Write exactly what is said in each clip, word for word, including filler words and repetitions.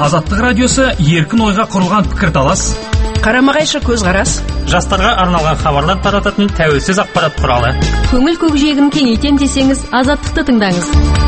Азаттық радиосы еркін ойға құрылған пікірталас, қарама-қайшы көзқарас, жастарға арналған хабарлар тарататын тәуелсіз ақпарат құралы. Көңіл көкжиегін кеңейтем десеңіз, Азаттықты тыңдаңыз.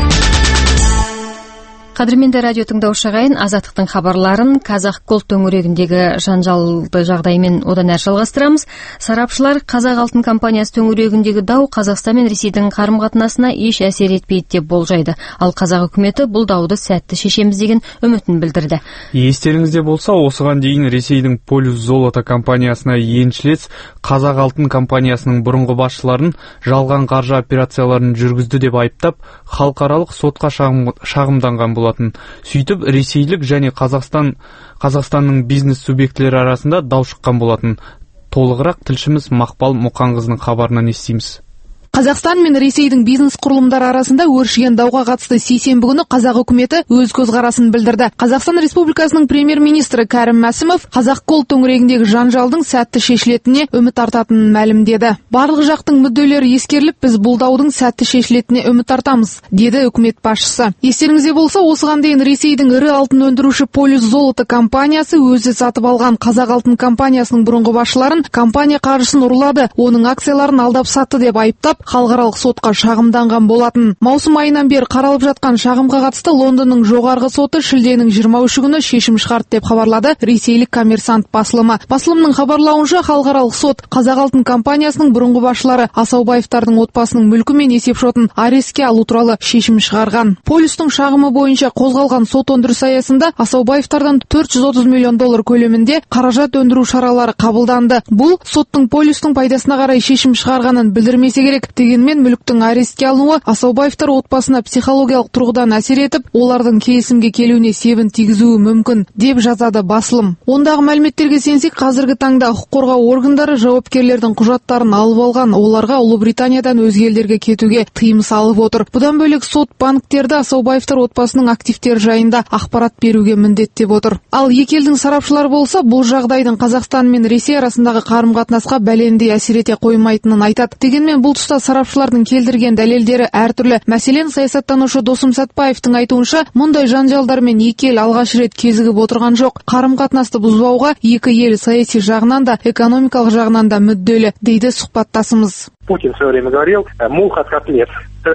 Қадірменді радио тыңдаушы ағайын, Азаттықтың хабарларын Казахголд төңірегіндегі жанжалды жағдаймен одан әрі жалғастырамыз. Сарапшылар Қазақ алтын компаниясы төңірегіндегі дау Қазақстан мен Ресейдің қарым-қатынасына еш әсер етпейді деп болжайды. Ал Қазақ үкіметі бұл дауды сәтті шешеміз деген үмітін білдірді. Естеріңізде болса, осыған дейін Ресейдің Полюс золото компаниясына еншілес Қазақ алтын компаниясының бұрынғы басшыларын жалған қаржы операцияларын жүргізді деп айыптап, халықаралық сотқа шағымданған болатын. Сөйтіп, ресейлік және Қазақстан Қазақстанның бизнес субъектілері арасында дау шыққан болатын. Толығырақ тілшіміз Мақпал Мұқанқызының хабарынан естиміз. Қазақстан мен Ресейдің бизнес құрылымдары арасында өршіген дауға қатысты сейсенбі күні Қазақ үкіметі өз көзқарасын білдірді. Қазақстан Республикасының премьер-министрі Кәрім Мәсімов Казахголд төңірегіндегі жанжалдың сәтті шешілетініне үміт артатынын мәлімдеді. Барлық жақтың мүдделері ескеріліп, біз бұл даудың сәтті шешілетініне үміт артамыз, деді үкімет басшысы. Естеріңізде болса, осыған дейін Ресейдің ірі алтын өндіруші Полюс золото компаниясы өзі сатып алған Қазақ алтын компаниясының бұрынғы басшыларын компания қаржысын ұрлады, оның акцияларын алдап сатты деп айыптап, халықаралық сотқа шағымданған болатын. Маусым айынан бері қаралып жатқан шағымға қатысты Лондонның жоғарғы соты шілденің жиырма үші күні шешім шығарды деп хабарлады ресейлік Коммерсант басылымы. Басылымның хабарлауынша, халықаралық сот Қазақ алтын компаниясының бұрынғы басшылары Асаубаевтардың отбасының мүлкі мен есепшотын арестке алу туралы шешім шығарған. Полюстың шағымы бойынша қозғалған сот өндірісі аясында Асаубаевтардан төрт жүз отыз миллион доллар көлемінде қаражат өндіру шаралары қабылданды. Бұл соттың Полюстың пайдасына қарай шешім шығарғанын білдірмесе керек. Дегенмен мүліктің арестке алынуы Асаубаевтар отбасына психологиялық тұрғыдан әсер етіп, олардың келісімге келуіне себін тигізуі мүмкін, деп жазады басылым. Ондағы мәліметтерге сенсек, қазіргі таңда құқық қорғау органдары жауапкерлердің құжаттарын алып алған, оларға Ұлыбританиядан өзге елдерге кетуге тыйым салып отыр. Бұдан бөлек сот банктерді Асаубаевтар отбасының активтері жайында ақпарат беруге міндеттеп отыр. Ал екі елдің сарапшылары болса, бұл жағдайдың Қазақстан мен Ресей арасындағы қарым-қатынасқа бәлендей әсер ете қоймайтынын айтады. Дегенмен бұл тұста сарапшылардың келтірген дәлелдері әртүрлі. Мәселен, саясаттанушы Досым Сәтбаевтың айтуынша, мұндай жанжалдармен екі ел алғаш рет кезігіп отырған жоқ. Қарым-қатынасты бұзбауға екі ел саяси жағынан да, экономикалық жағынан да мүдделі, дейді сұхбаттасымыз. Путин в свое время говорил, мух от котлет.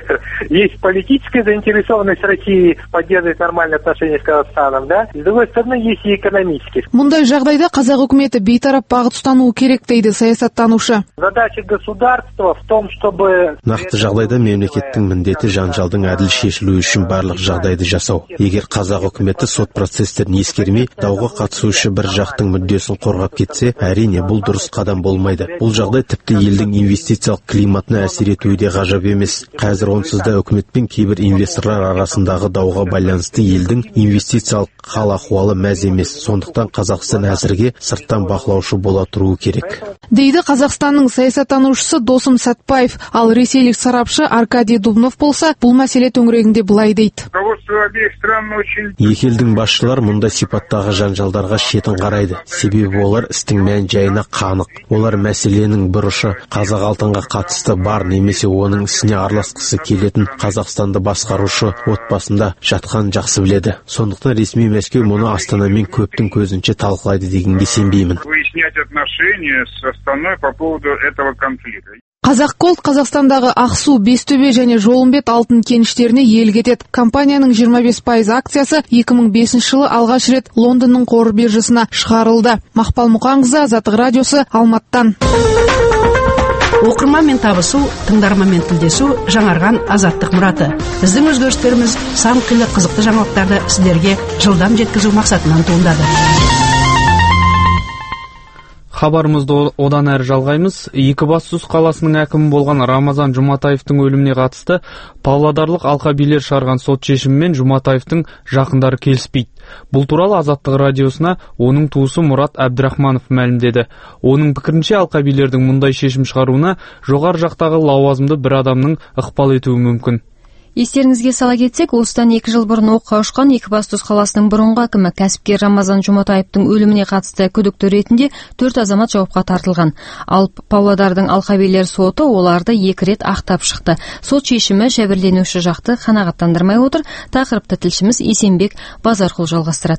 Есть политическая заинтересованность России поддерживать нормальные отношения с Казахстаном, да? С другой стороны, есть и экономические. Мұндай жағдайда Қазақ үкіметі бейтарап бағыт ұстануы керек, дейді саясаттанушы. Задача государства в том, чтобы... Нақты жағдайда мемлекеттің міндеті жанжалдың әділ шешілуі үшін барлық жағдайды жасау. Егер Қазақ үкіметі сот процестерін ескермей, дауға қатысушы бір жақтың мүддесін қорғап кетсе, әрине бұл дұрыс қадам болмайды. Бұл жағдай тіпті елдің инвестициялық климатына әсер етуі де ғажап емес. Қазір онсыз да үкімет пен кейбір инвесторлар арасындағы дауға байланысты елдің инвестициялық хал ахуалы мәз емес. Сондықтан Қазақстан әзірге сырттан бақылаушы бола тұруы керек, дейді Қазақстанның саясаттанушысы Досым Сәтбаев. Ал ресейлік сарапшы Аркадий Дубнов болса, бұл мәселе төңірегінде былай дейді. Екі елдің басшылар мұнда сипаттағы жанжалдарға шетін қарайды. Себебі олар істің мән жайына қанық. Олар мәселенің бір ұшы Қазақ алтынға қатысты бар, немесе оның ісіне араласқысы келетін Қазақстанды басқарушы отбасында жатқан жақсы біледі. Сондықтан ресми Мәскеу мұны Астанамен көптің көзінше талқылайды дегенге сенбеймін. Казахголд Қазақстандағы Ақсу, Бестөбе және Жолымбет алтын кеніштеріне иелік етеді. Компанияның жиырма бес пайыз акциясы екі мың бесінші жылы алғаш рет Лондонның қор биржасына шығарылды. Мақпал Мұқанқызы, Азаттық радиосы, Алматыдан. Оқырманмен табысу, тыңдарманмен тілдесу жаңарған Азаттық мұраты. Біздің өзгерістеріміз сан қилы қызықты жаңалықтарды сіздерге жылдам жеткізу мақсатынан туындады. Хабарымызды одан әрі жалғаймыз. Екібастұз қаласының әкімі болған Рамазан Жұматаевтың өліміне қатысты павлодарлық алқабилер шығарған сот шешімімен Жұматаевтың жақындары келіспейді. Бұл туралы Азаттық радиосына оның туысы Мұрат Әбдірахманов мәлімдеді. Оның пікірінше, алқабилердің мұндай шешім шығаруына жоғары жақтағы лауазымды бір адамның ықпал етуі мүмкін. Естеріңізге сала кетсек, осыдан екі жыл бұрын оққа ұшқан Екібастұз қаласының бұрынғы әкімі кәсіпкер Рамазан Жұматаевтың өліміне қатысты күдікті ретінде төрт азамат жауапқа тартылған. Ал Павлодардың алқабилер соты оларды екі рет ақтап шықты. Сот шешімі жәбірленуші жақты қанағаттандырмай отыр. Тақырыпты тілшіміз Есенбек Базарқұл жалғастырады.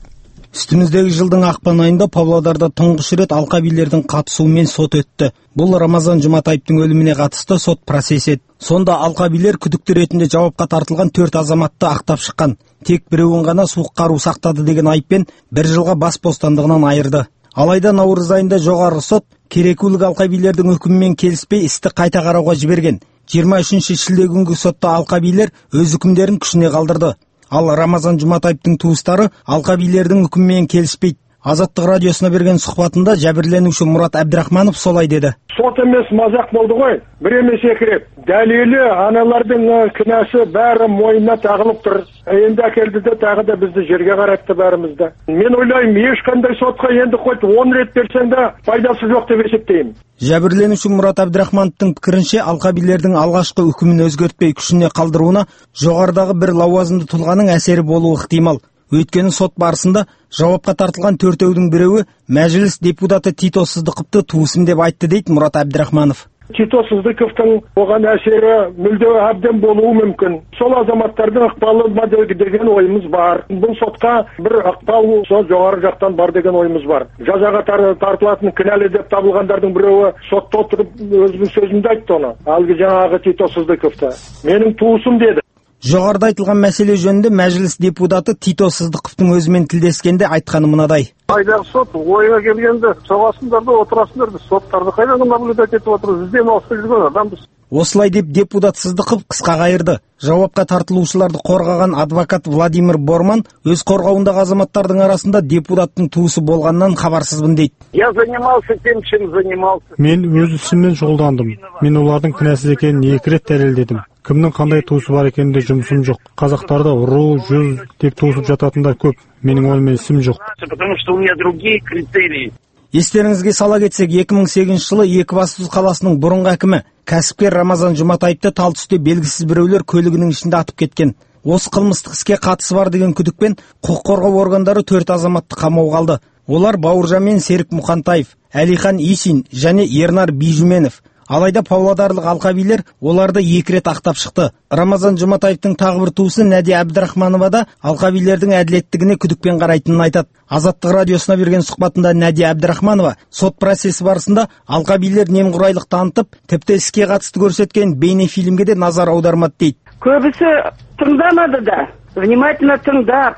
Үстіміздегі жылдың ақпан айында Павлодарда тұңғыш рет алқабилердің қатысуымен сот өтті. Бұл Рамазан Жұматаевтың өліміне қатысты сот процесі еді. Сонда алқабилер күдікті ретінде жауапқа тартылған төрт азаматты ақтап шыққан. Тек біреуін ғана суық қару сақтады деген айыппен бір жылға бас бостандығынан айырды. Алайда наурыз айында жоғарғы сот керекулік алқабилердің үкімімен келіспей істі қайта қарауға жіберген. жиырма үшінші шілде күнгі сотта алқабилер өз үкімдерін күшіне қалдырды. Ал Рамазан Жұматаевтың туыстары алқабилердің үкімімен келіспейді. Азаттық радиосына берген сұхбатында жәбірленуші Мұрат Әбдірахманов солай деді. Сот емес, мазақ болды ғой. Бір емес екі рет. Дәлелі аналардың кінәсі бәрі мойнына тағылып тұр. Енді әкелді де тағы да бізді жерге қаратты бәрімізді. Мен ойлаймын, ешқандай сотқа енді қойды он рет берсең де пайдасы жоқ деп есептеймін. Жәбірленуші Мұрат Әбдірахмановтың пікірінше алқабилердің алғашқы үкімін өзгертпей күшіне қалдыруына жоғарыдағы бір лауазымды тұлғаның әсері болуы ықтимал. Өйткені сот барысында жауапқа тартылған төртеудің біреуі мәжіліс депутаты Тито Сыздықовты туысым деп айтты дейді Мұрат Әбдірахманов. Тито Сыздықовтың оған әсері мүлде әбден болуы мүмкін. Сол азаматтардың ықпалы ма деген ойымыз бар. Бұл сотқа бір ықпал сол жоғары жақтан бар деген ойымыз бар. Жазаға тартылатын кінәлі деп табылғандардың біреуі сотта отырып өзінің сөзінде айтты оны. Алғы жаңағы Тито Сыздықовты. Менің туысым деді. Жоғарыда айтылған мәселе жөнінде мәжіліс депутаты Тито Сыздықовтың өзімен тілдескенде айтқаны мынадай. Қайдағы сот, ойға келгенде соғасындар да отырасындар, біз соттарды қайдағы наблюдать етіп отырмыз, біз демалыста жүрген адамбыз. Осылай деп депутат Сыздықов қысқа қайырды. Жауапқа тартылушыларды қорғаған адвокат Владимир Борман өз қорғауындағы азаматтардың арасында депутаттың туысы болғаннан хабарсызбын дейді. Я занимался тем, чем занимался. Мен өз ісіммен шұғылдандым. Мен олардың кінәсіз екенін екі рет дәлелдедім. Кімнің қандай туысы бар екенінде жұмысым жоқ. Қазақтарда ру, жүз деп туысып жататындар көп. Менің онымен ісім жоқ. Потому что у меня другие критерии. Естеріңізге сала кетсек, екі мың сегізінші жылы Екібастұз қаласының бұрынғы әкімі кәсіпкер Рамазан Жұматаевты тал түсте белгісіз біреулер көлігінің ішінде атып кеткен. Осы қылмыстық іске қатысы бар деген күдікпен құқық қорғау органдары төрт азаматты қамауға алды. Олар Бауыржан мен Серік Мұқантаев, Әлихан Исин және Ернар Бижуменов. Алайда павлодарлық алқабилер оларды екі рет ақтап шықты. Рамазан Жұматаевтың тағы бір туысы Нәди Әбдірахманова да алқабилердің әділеттігіне күдікпен қарайтынын айтады. Азаттық радиосына берген сұхбатында Нәди Әбдірахманова сот процесі барысында алқабилер немқұрайлық танытып, тіпті іске қатысты көрсеткен бейнефильмге де назар аудармады дейді. Көбісі тыңдамады да. Внимательно тыңдап,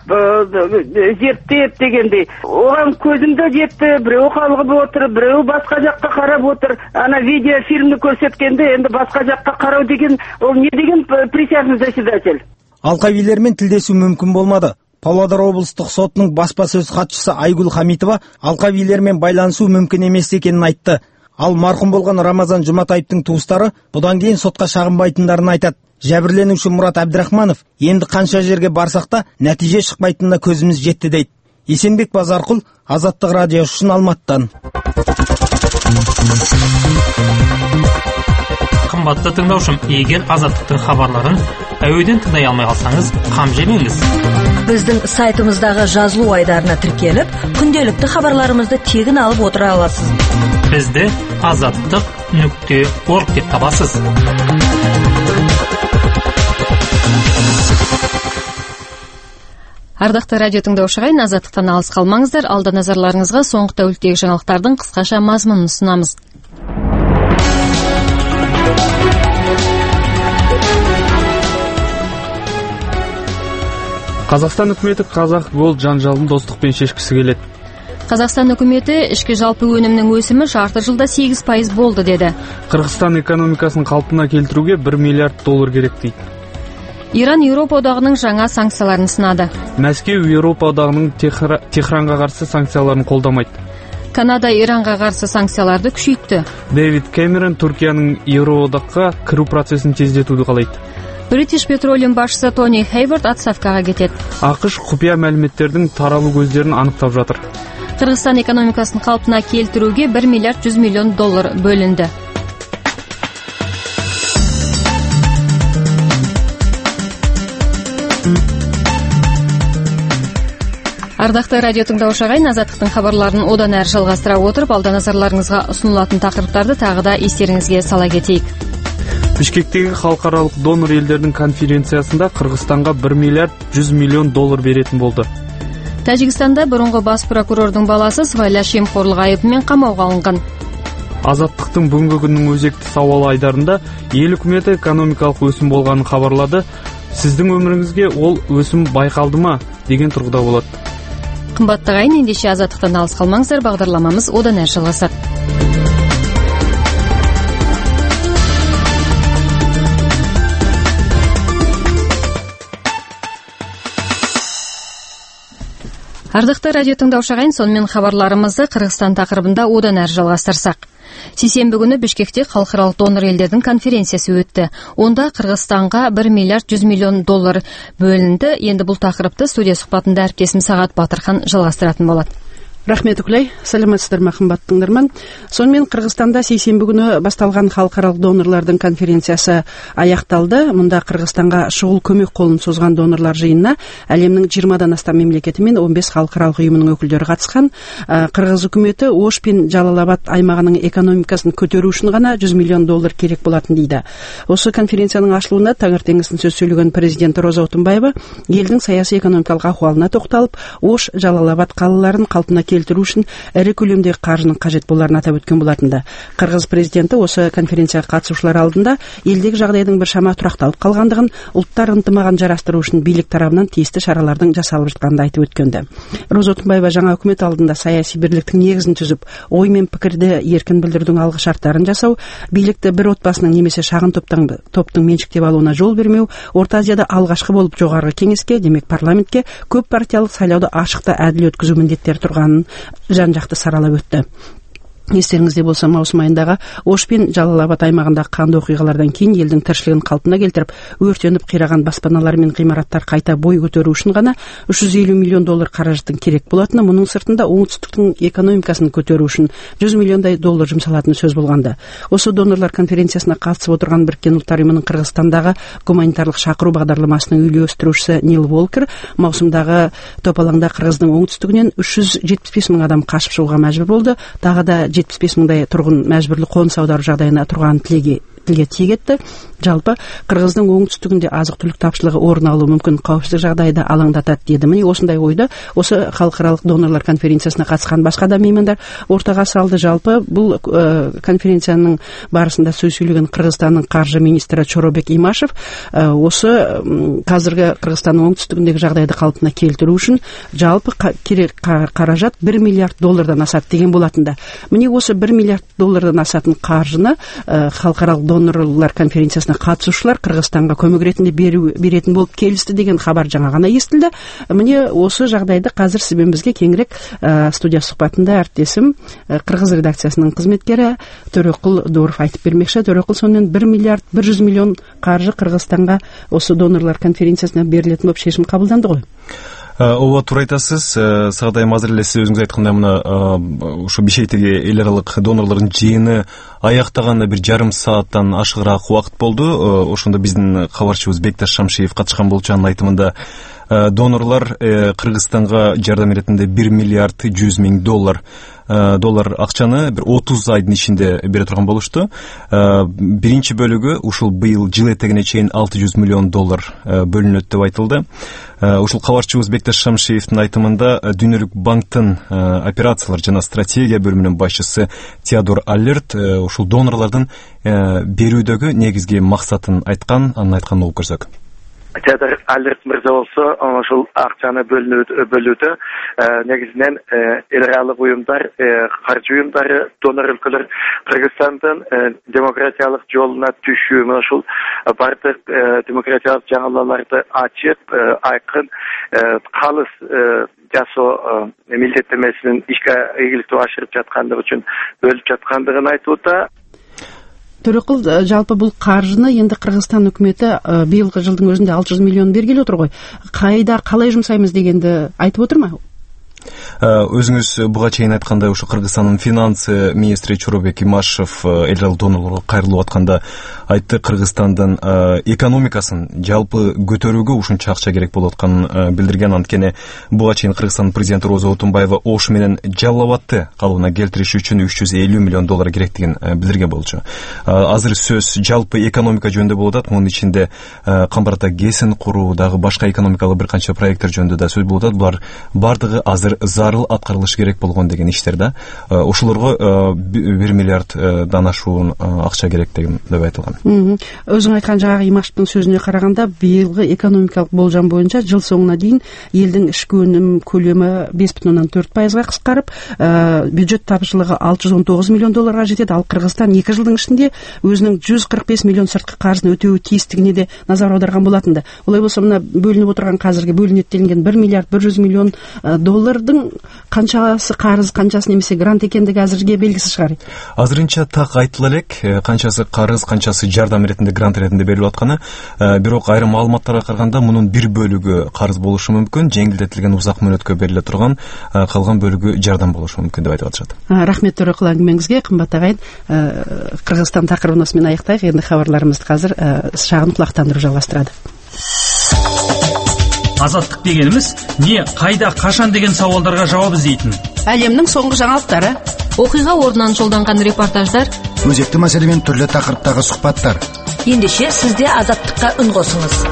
зерттеп дегендей. Оған көзімді жетті, біреу қалғып отыр, біреу басқа жаққа қарап отыр. Ана видеофильмді көрсеткенде енді басқа жаққа қарау деген, ол не деген присяжный заседатель? Алқабилермен тілдесу мүмкін болмады. Павлодар облыстық сотының баспасөз хатшысы Айгүл Хамитова алқабилермен байланысу мүмкін емес екенін айтты. Ал марқұм болған Рамазан Жұматаевтың туыстары бұдан кейін сотқа шағынбайтындарын айтады. Жәбірленуші Мұрат Әбдірахманов енді қанша жерге барсақ та нәтиже шықпайтынына көзіміз жетті дейді. Есенбек Базарқұл, Азаттық радио үшін Алматыдан. Қымбатты тыңдаушым, егер Азаттықтың хабарларын әуеден тыңдай алмай қалсаңыз, қам жемеңіз. Біздің сайтымыздағы жазылу айдарына тіркеліп, күнделікті хабарларымызды тегін алып отыра аласыз. Бізді азаттық нүкте орг деп табасыз. Ардақты радио тыңдаушыға Азаттықтан алыс қалмаңыздар. Алда назарларыңызға соңғы тәуліктегі жаңалықтардың қысқаша мазмұнын ұсынамыз. Қазақстан үкіметі Қазақ Голд жанжалын достықпен шешкісі келеді. Қазақстан үкіметі ішкі жалпы өнімнің өсімі жарты жылда сегіз пайыз болды деді. Қырғызстан экономикасын қалпына келтіруге бір миллиард доллар керек дейді. Иран Еуропа одағының жаңа санкцияларын сынады. Мәскеу Еуропа одағының Техранға қарсы санкцияларын қолдамайды. Канада Иранға қарсы санкцияларды күшейтті. Дэвид Кэмерон Түркияның Еуроодаққа кіру процесін тездетуді қалайды. British Petroleum басшысы Тони Хейворд отставкаға кетеді. ақш құпия мәліметтердің таралу көздерін анықтап жатыр. Қырғызстан экономикасын қалпына келтіруге бір миллиард жүз миллион доллар бөлінді. Ардақты радио тыңдаушы ағайын, Азаттықтың хабарларын одан әрі жалғастыра отырып, алда назарларыңызға ұсынылатын тақырыптарды тағы да естеріңізге сала кетейік. Бішкектегі халықаралық донор елдердің конференциясында Қырғызстанға бір миллиард жүз миллион доллар беретін болды. Тәжикстанда бұрынғы бас прокурордың баласы сыбайлас жемқорлық айыбымен қамауға алынған. Азаттықтың бүгінгі күннің өзекті сауалы айдарында ел үкіметі экономикалық өсім болғанын хабарлады. Сіздің өміріңізге ол өсім байқалды ма деген тұрғыда болады. Қымбатты ағайын, ендеше азаттықтан алыс қалмаңыздар, бағдарламамыз одан әрі жалғасады. Ардақты радио тыңдаушы ағайын, сонымен хабарларымызды Қырғызстан тақырыбында одан әрі жалғастырсақ. Сейсенбі күні Бішкекте халықаралық донор елдердің конференциясы өтті. Онда Қырғызстанға бір миллиард жүз миллион доллар бөлінді. Енді бұл тақырыпты студия сұхбатында әріптесім Сағат Батырхан жалғастыратын болады. Рахмет, Үкілей. Сәлеметсіздер ме, қымбатты тыңдарман. Сонымен Қырғызстанда сейсенбі күні басталған халықаралық донорлардың конференциясы аяқталды. Мұнда Қырғызстанға шұғыл көмек қолын созған донорлар жиынына әлемнің жиырмадан астам мемлекеті мен он бес халықаралық ұйымының өкілдері қатысқан. Қырғыз үкіметі Ош пен Жалал-Абад аймағының экономикасын көтеру үшін ғана жүз миллион доллар керек болатын дейді. Осы конференцияның ашылуында таңертеңгісін сөз сөйлеген президент Роза Отунбаева елдің саяси экономикалық ахуалына тоқталып, Ош, Жалал-Абад қалаларын қалпына келтіру үшін ірі көлемдегі қаржының қажет боларын атап өткен болатынды. Қырғыз президенті осы конференцияға қатысушылар алдында елдегі жағдайдың біршама тұрақталып қалғандығын, ұлттар ынтымағын жарастыру үшін билік тарабынан тиісті шаралардың жасалып жатқанын айтып өткенді. Роза Отунбаева жаңа үкімет алдында саяси бірліктің негізін түзіп, ой мен пікірді еркін білдірудің алғы шарттарын жасау, билікті бір отбасының немесе шағын топтың топтың меншіктеп алуына жол бермеу, Орта Азияда алғашқы болып жоғарғы кеңеске, демек парламентке көп партиялық сайлауды ашық та әділ өткізу міндеттері тұрғанын жан-жақты саралап өтті. Естеріңізде болса, маусым айындағы Ош пен Жалал-Абад аймағындағы қанды оқиғалардан кейін елдің тіршілігін қалпына келтіріп, өртеніп қираған баспаналар мен ғимараттар қайта бой көтеру үшін ғана үш жүз елу миллион доллар қаражаттың керек болатыны, мұның сыртында оңтүстіктің экономикасын көтеру үшін жүз миллиондай доллар жұмсалатыны сөз болғанды. Осы донорлар конференциясына қатысып отырған Біріккен ұлттар ұйымының Қырғызстандағы гуманитарлық шақыру бағдарламасының үйлестірушісі Нил Волкер маусымдағы топалаңда Қырғыздың оңтүстігінен үш жүз жетпіс бес мың адам қашып шығуға мәжбүр болды. Тағы да жетпіс бес мыңдай тұрғын мәжбүрлі қоныс аудару жағдайына тұрған тілге тілге тиек етті. Жалпы Қырғыздың оңтүстігінде азық-түлік тапшылығы орын алуы мүмкін қауіпсіздік жағдайды алаңдатады деді. Міне осындай ойды осы халықаралық донорлар конференциясына қатысқан басқа да меймандар ортаға салды. Жалпы бұл ә, конференцияның барысында сөз сөйлеген Қырғызстанның қаржы министрі Чоробек Имашев ә, осы ә, қазіргі Қырғызстанның оңтүстігіндегі жағдайды қалпына келтіру үшін жалпы керек қаражат бір миллиард доллардан асады деген болатында. Міне осы бір миллиард доллардан асатын қаржыны ә, халықаралық донорлар конференциясына қатысушылар Қырғызстанға көмек ретінде беру, беретін болып келісті деген хабар жаңа ғана естілді. Міне осы жағдайды қазір сізбен бізге кеңірек ә, студия сұхбатында әріптесім ә, Қырғыз редакциясының қызметкері Төреқұл Доров айтып бермекші. Төреқұл, сонымен бір миллиард бір жүз миллион қаржы Қырғызстанға осы донорлар конференциясына берілетін болып шешім қабылданды ғой. Ооба, туура айтасыз. Сагадайым азыр эле сиз өзүңүз айткандай мына ушу Бишкектеги эл аралык донорлордун жыйыны аяктаганда бир жарым сааттан ашыгыраак убакыт болду. Ошондо биздин кабарчыбыз Бекташ Шамшиев катышкан болчу. Анын айтымында донорлор Кыргызстанга жардам иретинде бир миллиард жүз миң доллар доллар акчаны бир отуз айдын ичинде бере турган болушту. Биринчи бөлүгү ушул быйыл жыл этегине чейин алты жүз миллион доллар бөлүнөт деп айтылды. Ушул кабарчыбыз Бекташ Шамшиевдин айтымында Дүйнөлүк банктын операциялар жана стратегия бөлүмүнүн башчысы Теодор Аллерт ушул донорлордун берүүдөгү негизги максатын айткан. Анын айтканын угуп көрсөк. Теодор Аллерт мырза болсо ошол акчаны бөлүүдө негизинен эл аралык уюмдар, каржы уюмдары, донор өлкөлөр Кыргызстандын демократиялык жолуна түшүү, ошол бардык демократиялык жаңылууларды ачып, айкын, калыс жасоо милдеттенмесинин ишке ийгиликтүү ашырып жаткандыгы үчүн бөлүп жаткандыгын айтууда. Төреқұл, жалпы бұл қаржыны енді Қырғызстан үкіметі биылғы жылдың өзінде алты жүз миллион бергелі отыр ғой. Қайда, қалай жұмсаймыз дегенді айтып отыр ма? Өзүңүз буга чейин айткандай, ушу Кыргызстандын финанс министри Чоробек Имашев эл аралык донорлорго кайрылып атканда айтты, Кыргызстандын экономикасын жалпы көтөрүүгө ушунча акча керек болуп атканын билдирген. Анткени буга чейин Кыргызстандын президенти Роза Отунбаева Ош менен Жалал абадты калыбына келтириш үчүн үч жүз элүү миллион доллар керектигин билдирген болчу. Азыр сөз жалпы экономика жөнүндө болуп атат. Мунун ичинде Камбарата ГЭСин куруу, дагы башка экономикалык бир канча проекттер жөнүндө да сөз болуп атат. Булар бардыгы азыр зарыл аткарылышы керек болгон деген иштер да. Ошолорго бир миллиарддан ашуун акча керек деген деп айтылган. Өзүң айткан жагы Имашевдин сөзүнө караганда, быйылгы экономикалык болжам боюнча жыл соңуна дейин элдин ички өнүм көлөмү беш бүтүн ондон төрт пайызга кыскарып, бюджет табышылыгы алты жүз он тогуз миллион долларга жетет. Ал Кыргызстан эки жылдын ичинде өзүнүң жүз кырк беш миллион сырткы карызын өтөбү тийистигине де назар аударган болатын да. Олай болсо, мына бөлүнүп отурган азыркы бөлүнөт делинген бир миллиард бир жүз миллион доллардын канчасы карыз, канчасы немесе грант экендиги азырге белгисиз чыгар. Азырынча так айтыла элек, канчасы карыз, канчасы жардам иретинде, грант иретинде берилип атканы. Бирок айрым маалыматтарга караганда мунун бир бөлүгү карыз болушу мүмкүн, жеңилдетилген узак мөөнөткө бериле турган, калган бөлүгү жардам болушу мүмкүн деп айтып атышат. Рахмет Төрөкул әңгимеңизге. Кымбат агайын, Кыргызстан тақырыбын осымен аяктайык. Энди кабарларыбызды азыр шагын кулактандыруу жалгастырады. Азаттык дегенimiz не, кайда, кашан деген сауалдарга жооп издейтин. Әлемнің соңғы жаңалықтары, окуйга ордунан жолданган репортаждар, өзекті мәселе мен түрлі тақырыптағы сұхбаттар. Ендеше сізде азаттыққа үн қосыңыз.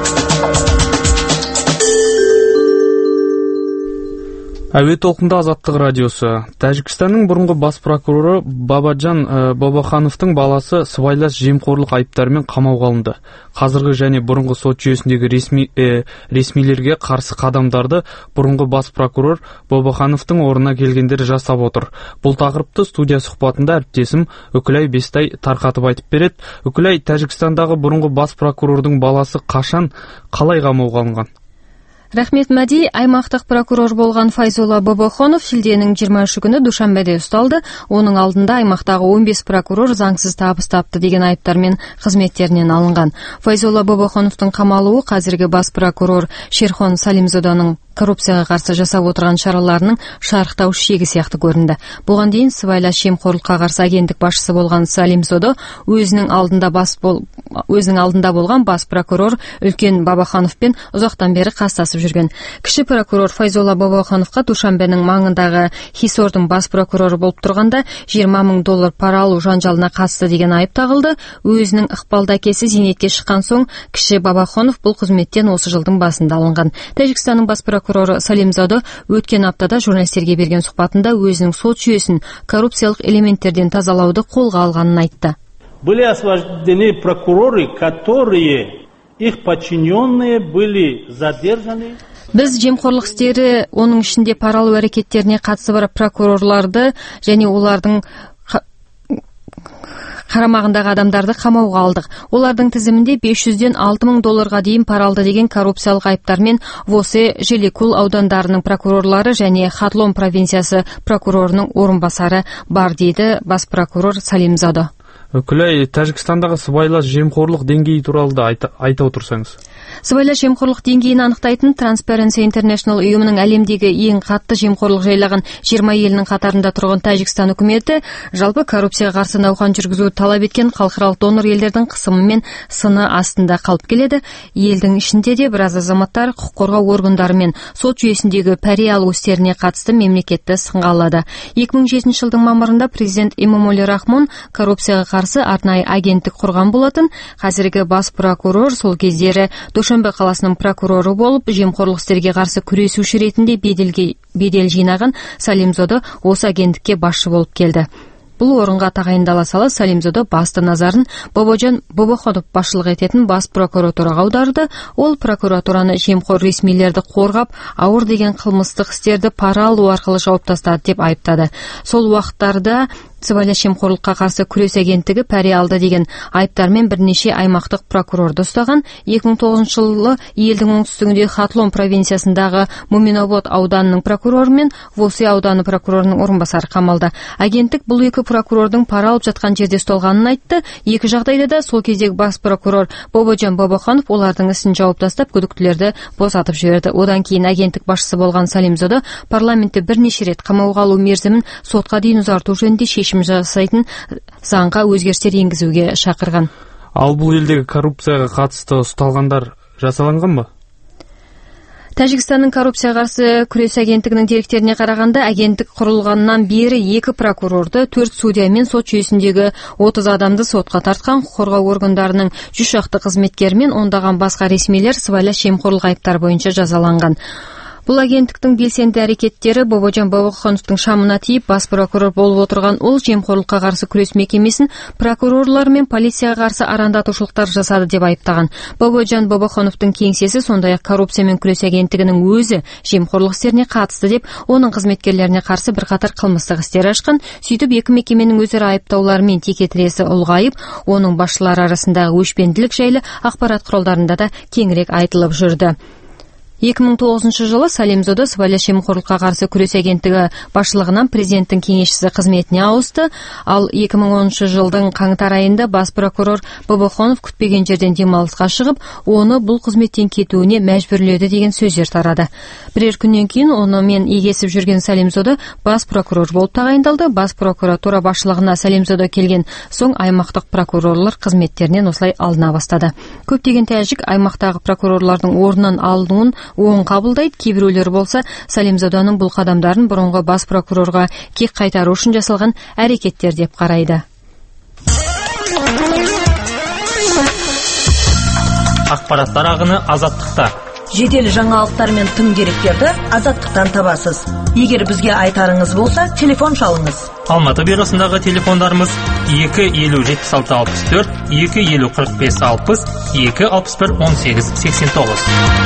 Әуе толқында Азаттық радиосы. Тәжікстанның бұрынғы бас прокуроры Бабаджан Бабахановтың баласы сыбайлас жемқорлық айыптарымен қамауға алынды. Қазіргі және бұрынғы сот жүйесіндегі ресми, э, ресмилерге қарсы қадамдарды бұрынғы бас прокурор Бабахановтың орнына келгендер жасап отыр. Бұл тақырыпты студия сұхбатында әріптесім Үкілай Бестай тарқатып айтып береді. Үкілай, Тәжікстандағы бұрынғы бас прокурордың баласы қашан, қалай қамауға алынған? Рахмет Мәди, аймақтық прокурор болған Файзолла Бабахонов шілденің жиырма үші күні Душанбеде ұсталды. Оның алдында аймақтағы он бес прокурор заңсыз табыс тапты деген айыптармен қызметтерінен алынған. Файзолла Бабахоновтың қамалуы қазіргі бас прокурор Шерхон Салимзоданың коррупцияға қарсы жасап отырған шараларының шарықтау шегі сияқты көрінді. Бұған дейін сыбайлас жемқорлыққа қарсы агенттік басшысы болған Салимзодо өзінің алдында бас бол өзінің алдында болған бас прокурор үлкен Бабахановпен ұзақтан бері қастасып жүрген. Кіші прокурор Файзолла Бабахановқа Душанбенің маңындағы Хисордың бас прокуроры болып тұрғанда жиырма мың доллар пара алу жанжалына қатысты деген айып тағылды. Өзінің ықпалды әкесі зейнетке шыққан соң кіші Бабаханов бұл қызметтен осы жылдың басында алынған. Тәжікстанның бас прокуроры Салимзодо өткен аптада журналистерге берген сұхбатында өзінің сот жүйесін коррупциялық элементтерден тазалауды қолға алғанын айтты. Были освобождены прокуроры, которые их подчиненные были задержаны. Біз жемқорлық істері, оның ішінде пара алу әрекеттеріне қатысы бар прокурорларды және олардың қарамағындағы адамдарды қамауға алдық. Олардың тізімінде бес жүзден алты мың долларға дейін пара алды деген коррупциялық айыптармен Восе, Желекул аудандарының прокурорлары және Хатлон провинциясы прокурорының орынбасары бар, дейді бас прокурор Салимзодо. Үкілай, Тәжікстандағы сыбайлас жемқорлық деңгейі туралы да айта, айта отырсаңыз. Сыбайлас жемқорлық деңгейін анықтайтын Transparency International ұйымының әлемдегі ең қатты жемқорлық жайлаған жиырма елінің қатарында тұрған Тәжікстан үкіметі жалпы коррупцияға қарсы науқан жүргізуді талап еткен халықаралық донор елдердің қысымы мен сыны астында қалып келеді. Елдің ішінде де біраз азаматтар құқық қорғау органдары мен сот жүйесіндегі пәре алу істеріне қатысты мемлекетті сынға алады. екі мың жетінші жылдың мамырында президент Эмомали Рахмон коррупцияға қарсы арнайы агенттік құрған болатын. Қазіргі бас прокурор сол кездері Душанбе қаласының прокуроры болып, жемқорлық істерге қарсы күресуші ретінде беделге бедел жинаған Салимзодо осы агенттікке басшы болып келді. Бұл орынға тағайындала сала Салимзодо басты назарын Бабаджан Бабаханов басшылық ететін бас прокуратураға аударды. Ол прокуратураны жемқор ресмилерді қорғап, ауыр деген қылмыстық істерді пара алу арқылы жауып тастады деп айыптады. Сол уақыттарда сыбайлас жемқорлыққа қарсы күрес агенттігі пәре алды деген айыптармен бірнеше аймақтық прокурорды ұстаған. екі мың тоғызыншы жылы елдің оңтүстігіндегі Хатлон провинциясындағы Муминовод ауданының прокуроры мен Восы ауданы прокурорының орынбасары қамалды. Агенттік бұл екі прокурордың пара алып жатқан жерде ұсталғанын айтты. Екі жағдайда да сол кездегі бас прокурор Бободжан Бобоханов олардың ісін жауып тастап, күдіктілерді босатып жіберді. Одан кейін агенттік басшысы болған Салимзода парламентте бірнеше рет қамауға алу мерзімін сотқа дейін ұзарту жөнінде шешім жасайтын заңға өзгерістер енгізуге шақырған. Ал бұл елдегі коррупцияға қатысты ұсталғандар жасалынған ба? Тәжікстанның коррупцияға қарсы күрес агенттігінің деректеріне қарағанда, агенттік құрылғаннан бері екі прокурорды, төрт судья мен сот жүйесіндегі отыз адамды сотқа тартқан. Құқық қорғау органдарының жүз шақты қызметкері мен ондаған басқа ресмилер сыбайлас жемқорлық айыптары бойынша жазаланған. Бұл агенттіктің белсенді әрекеттері Бободжан Бобохановтың шамына тиіп, бас прокурор болып отырған ол жемқорлыққа қарсы күрес мекемесін прокурорлар мен полицияға қарсы арандатушылықтар жасады деп айыптаған. Бободжан Бобохановтың кеңсесі сондай-ақ коррупциямен күрес агенттігінің өзі жемқорлық істеріне қатысты деп, оның қызметкерлеріне қарсы бірқатар қылмыстық істер ашқан. Сөйтіп екі мекеменің өзара айыптаулары мен текетіресі ұлғайып, оның басшылары арасындағы өшпенділік жайлы ақпарат құралдарында да кеңірек айтылып жүрді. екі мың тоғызыншы жылы Салимзода сыбайлас жемқорлыққа қарсы күрес агенттігі басшылығынан президенттің кеңесшісі қызметіне ауысты, ал екі мың оныншы жылдың қаңтар айында бас прокурор Бобоханов күтпеген жерден демалысқа шығып, оны бұл қызметтен кетуіне мәжбүрледі деген сөздер тарады. Бірер күннен кейін онымен егесіп жүрген Салимзода бас прокурор болып тағайындалды. Бас прокуратура басшылығына Салимзода келген соң аймақтық прокурорлар қызметтерінен осылай алына бастады. Көптеген тәжік аймақтағы прокурорлардың орнынан алынуын оң қабылдайды. Кейбіреулер болса Салимзоданың бұл қадамдарын бұрынғы бас прокурорға кек қайтару үшін жасалған әрекеттер деп қарайды. Ақпараттар ағыны Азаттықта. Жедел жаңалықтар мен тың деректерді Азаттықтан табасыз. Егер бізге айтарыңыз болса, телефон шалыңыз. Алматы бюросындағы телефондарымыз екі елу жетпіс алты алпыс төрт, екі елу қырық бес алпыс, екі алпыс бір он сегіз сексен тоғыз.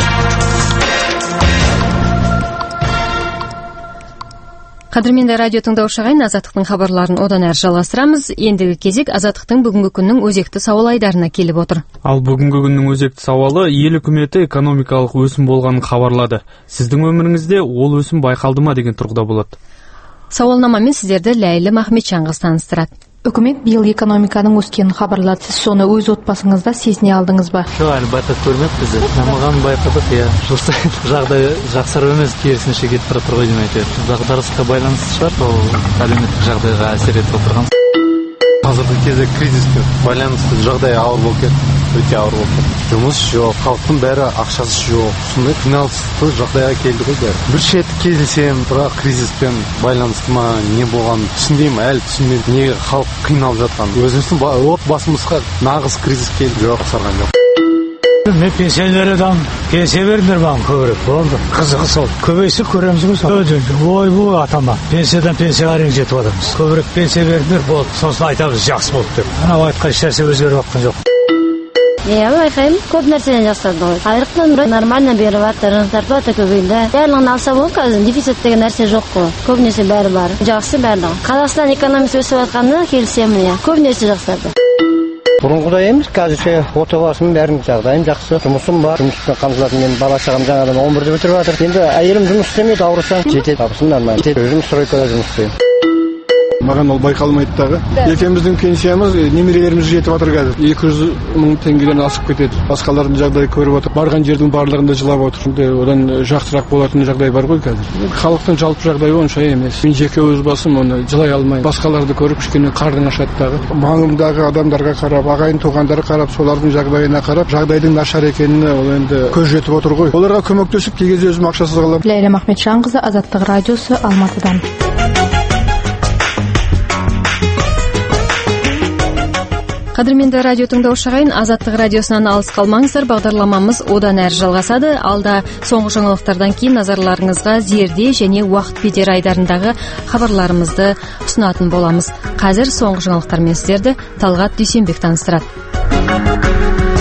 Қадірменді радио тыңдаушы ағайын, Азаттықтың хабарларын одан әрі жалғастырамыз. Ендігі кезек Азаттықтың бүгінгі күннің өзекті сауал айдарына келіп отыр. Ал бүгінгі күннің өзекті сауалы ел үкіметі экономикалық өсім болғанын хабарлады. Сіздің өміріңізде ол өсім байқалды ма деген тұрғыда болады. Сауалнамамен сіздерді Ләйлі Махметжанғыз таныстырады. Үкімет биыл экономиканың өскенін хабарлады. Сіз соны өз отбасыңызда сезіне алдыңыз ба? Жоқ, әлі байқап көрмеппіз. Дамыған байқадық, иә. Жыл сайын жағдай жақсарып емес, керісінше кетіп бара жатыр ғой деймін айтайық. Дағдарысқа байланысты шығар, ол әлеуметтік жағдайға әсер етіп отырған. Қазіргі кезде кризиске байланысты жағдай ауыр болып кетті, өте ауыр болып кетті. Жұмыс жоқ, халықтың бәрі ақшасы жоқ. Сондай финансты жағдайға келді ғой бәрі. Bir шеті келсем, бірақ кризиспен байланысты ма, не болған түсінбеймін, әлі түсінбеймін. Неге халық қиналып жатқан. Өзіміздің отбасымызға нағыз кризис келді, жоқ сарған жоқ. Мен пенсионер адам, пенсия бердіңдер маған көбірек болды. Қызығы сол. Көбейсе көреміз ғой сол. Ой, бұл атама. Пенсиядан пенсияға рең жетіп адамыз. Көбірек пенсия бердіңдер болды. Сосын айтамыз жақсы болды деп. Анау айтқан ешнәрсе өзгеріп жатқан жоқ. Иә, байқаймын, көп нәрседен жақсарды ғой. Айрықтан нормально беріп жатыр, зарплата көбейді. Барлығын алса болды, қазір дефицит деген нәрсе жоқ қой. Көбінесе бәрі бар. Жақсы барлығы. Қазақстан экономикасы өсіп жатқанына келісемін, иә. Көп нәрсе жақсарды. Бұрынғыдай емес, қазірше отбасым бәрінің жағдайым жақсы. Жұмысым бар, жұмыспен қамтылатын мен бала шағам жаңадан он бірде бітіріп жатыр. Енді әйелім жұмыс істемейді, ауырсам жетеді, табысым нормально. Өзім стройкада жұмыс істеймін. Маған ол байқалмайды дағы. Екеуміздің пенсиямыз немерелеріміз жетіп жатыр қазір. екі жүз мың теңгеден асып кетеді. Басқалардың жағдайы көріп отыр. Барған жердің барлығында жылап отыр. Одан жақсырақ болатын жағдай бар ғой қазір. Халықтың жалпы жағдайы онша емес. Мен жеке өз басым оны жылай алмаймын. Басқаларды көріп кішкене қардың ашады дағы. Маңымдағы адамдарға қарап, ағайын туғандарға қарап, солардың жағдайына қарап, жағдайдың нашар екеніне ол енді көз жетіп отыр ғой. Оларға көмектесіп, кей кезде өзім ақшасыз қаламын. Ләйлә Махметжанқызы, Азаттық радиосы, Алматыдан. Қадірменді радио тыңдаушы ағайын, Азаттық радиосынан алыс қалмаңыздар, бағдарламамыз одан әрі жалғасады. Алда соңғы жаңалықтардан кейін назарларыңызға Зерде және Уақыт бедер айдарындағы хабарларымызды ұсынатын боламыз. Қазір соңғы жаңалықтармен сіздерді Талғат Дүйсенбек таныстырады.